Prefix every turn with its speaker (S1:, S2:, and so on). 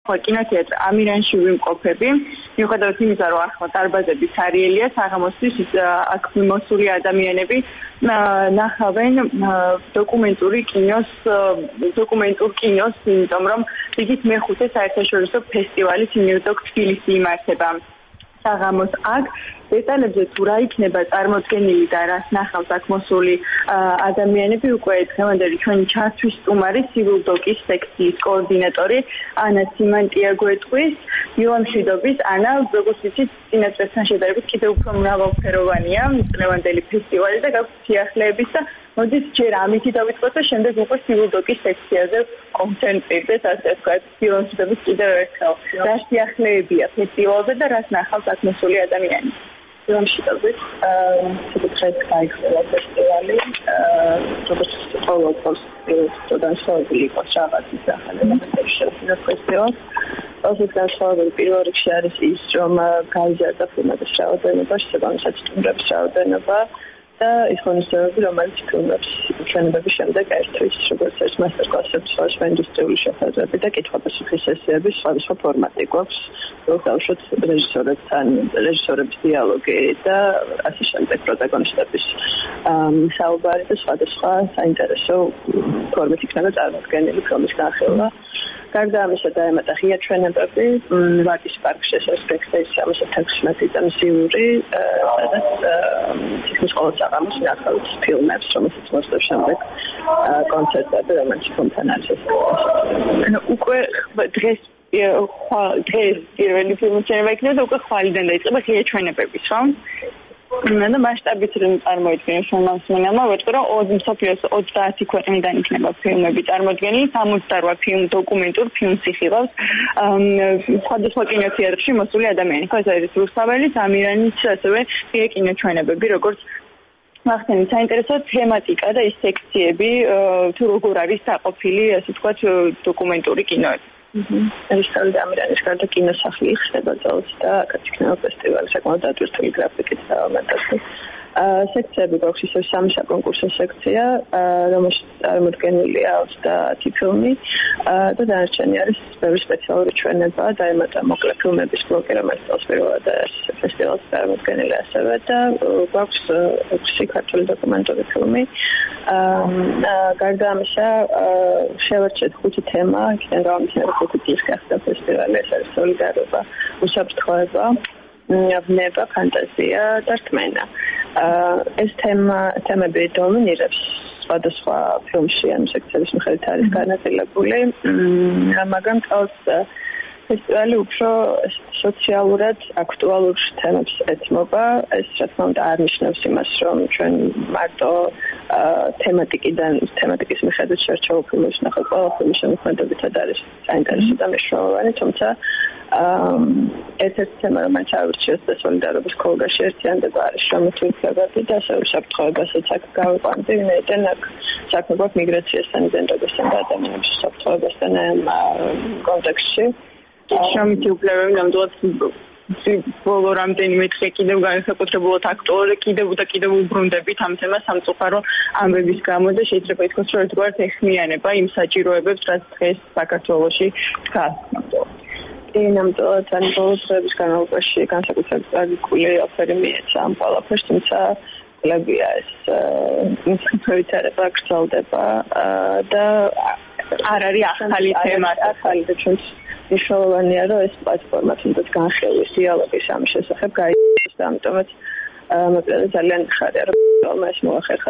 S1: კინოთეატრ ამირანში ვიმყოფები, მიუხედავად იმისა, რომ ახლა დარბაზები სარიელია, საღამოსთვის აქ მოსული ადამიანები ნახავენ დოკუმენტურ კინოს, იმიტომ რომ რიგით მეხუთე საერთაშორისო ფესტივალი CineDoc თბილისი იმართება საღამოს აქ. დეტალებზე თუ რა იქნება წარმოდგენილი და რას ნახავს აქ მოსული ადამიანები, უკვე დღევანდელი ჩვენი ჩართვის სტუმარი CineDoc-ის სექციის კოორდინატორი ანა სიმანტია გვეტყვის. მშვიდობის ანა, როგორც ვიცით, წინასწრებთან შედარებით კიდევ უფრო მრავალფეროვანია დღევანდელი ფესტივალი და გაქვს სიახლეების და მოდით ჯერ ამითი დავიწყოთ და შემდეგ უკვე CineDoc-ის სექციაზე კონცენტრირდეს, ასე ვთქვათ, მშვიდობის კიდევ ერთხელ. რა სიახლეებია ფესტივალზე და რას ნახავს აქ მოსული ადამიანები? მშვიდობით, დღეს გაიხსნა ფესტივალი, როგორც ყოველ წელს განსხვავებული იყოს რაღაცის ახალების ფესტივალს. Also განსხვავებული პირველ რიგში არის ის, რომ გაიზარდა ფილმების რაოდენობა, შესაბამისად სტუმრების რაოდენობა და ის ღონისძიებები, რომელიც ფილმებს ჩვენებების შემდეგ ერთვის, როგორც ეს მასტერკლასები, სხვა ინდუსტრიული შეხვედრები და კითხვა-პასუხის სესიების სხვადასხვა ფორმატი გვაქვს. დავუშვათ რეჟისორების დიალოგი და ასე შემდეგ პროტაგონისტების საუბარი და სხვადასხვა საინტერესო ფორმით იქნება წარმოდგენილი ფილმის განხილვა. გარდა ამისა დაემატა ღია ჩვენებები, ვაკის პარკში ეს ბექსტეიჯ 76 და მსიური, სადაც თითქმის ყოველ საღამოს ნახავთ ფილმებს, რომელსაც მოსდევს შემდეგ კონცერტები, რომელიც ფილმთან არის ეს. უკვე დღეს პირველი ფილმის შენება იქნება და უკვე ხვალიდან დაიწყება ღია ჩვენებების, ხო? და მასშტაბით რომ წარმოიდგინოს შემოსმენელმა, ვეტყვი რომ მსოფლიოს 30 ქვეყნიდან იქნება ფილმები წარმოდგენილი, 68 ფილმ დოკუმენტურ ფილმს იხილავს სხვადასხვა კინოთეატრში მოსული ადამიანები. ხო, ეს არის რუსთაველის, ამირანის, ასევე ღია კინოჩვენებები, როგორც მახსენით, საინტერესო თემატიკა და ის სექციები, თუ როგორ არის დაყოფილი, ასე ვთქვათ, დოკუმენტური კინოები. რუსთაველის და ამირანის გარდა კინოსახლი იხსნება წელს და აქაც იქნება ფესტივალი საკმაოდ დატვირთული გრაფიკით და მომენტში. სექციები გვაქვს ისევ სამი საკონკურსო სექცია, რომელშიც წარმოდგენილია 30 ფილმი და დანარჩენი არის ბევრი სპეციალური ჩვენება, დაემატა მოკლე ფილმების ბლოკი, რომელიც წელს პირველად ფესტივალს წარმოდგენილი ასევე და გვაქვს 6 ქართული დოკუმენტური ფილმი. გარდა ამისა, შევარჩიეთ 5 თემა, იქიდან გამომდინარე 5 წლის გახდა ფესტივალი, ეს არის სოლიდარობა, უსაფრთხოება, ნება, ფანტაზია და რწმენა. ეს თემები დომინირებს სხვადასხვა ფილმში, ანუ სექციების მიხედვით არის განაწილებული, მაგრამ წელს ფესტივალი უფრო სოციალურად აქტუალურ თემებს ეთმობა. ეს რა თქმა უნდა არ ნიშნავს იმას, რომ ჩვენ მარტო თემატიკის მიხედვით შერჩეულ ფილმებს ნახავთ. ყველა ფილმი შემოქმედებითად არის საინტერესო და მნიშვნელოვანი, თუმცა ერთ-ერთი თემა, რომელიც ავირჩიოთ და სოლიდარობის ქოლგაში ერთიანდება არის შემოთვლილობები და ასევე უსაფრთხოებასაც აქ გავიყვანდი, ვინაიდან აქ საქმე გვაქვს მიგრაციასთან, იდენტობასთან და ადამიანების უსაფრთხოებასთან კონტექსტში. შემოთვლილობები ნამდვილად ბოლო რამდენიმე დღე კიდევ განსაკუთრებულად აქტუალური კიდევ უბრუნდებით ამ თემას სამწუხარო ამბების გამო და შეიძლება ითქვას, რომ ერთგვარად ეხმიანება იმ საჭიროებებს, რაც დღეს საქართველოში დგას. ნამდვილად ან ბოლო დღეების განმავლობაში განსაკუთრებით ტრაგიკული აფერი მიეცა ამ ყველაფერს, თუმცა კლებია ეს ინფორმაცია გრძელდება და არ არის ახალი თემა, ახალი და ჩვენს მნიშვნელოვანია, რომ ეს პლატფორმა თუნდაც განხილვის დიალოგის ამ შესახებ გაიგოს და ამიტომაც მოკლედ ძალიან ხარია, რომ ეს მოახერხა